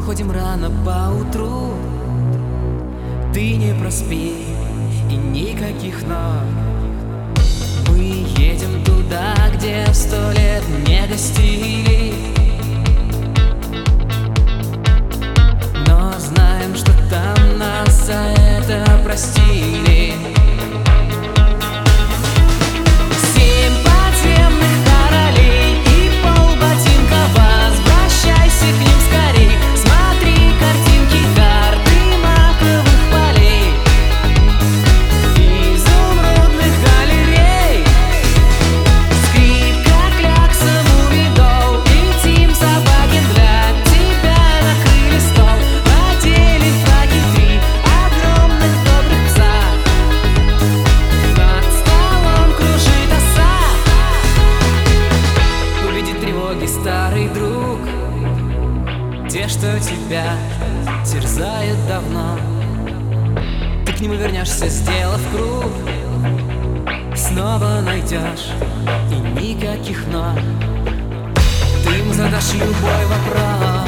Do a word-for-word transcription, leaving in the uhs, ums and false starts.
выходим рано поутру. Ты не проспи и никаких но. Мы едем туда, где сто лет не гостили, но знаем, что там нас за это простили. Семь подземных королей и полботинка возвращайся к ним скорей. Смотри картинки карты маковых полей, изумрудных галерей. Скрипка, клякса, мумидол и Тим Собакин для тебя накрыли стол. Надели флаги три огромных добрых пса. Над столом кружит оса. Увидит тревоги старый друг, те, что тебя терзают давно. Ты к нему вернешься, сделав круг, снова найдешь и никаких но. Ты ему задашь любой вопрос.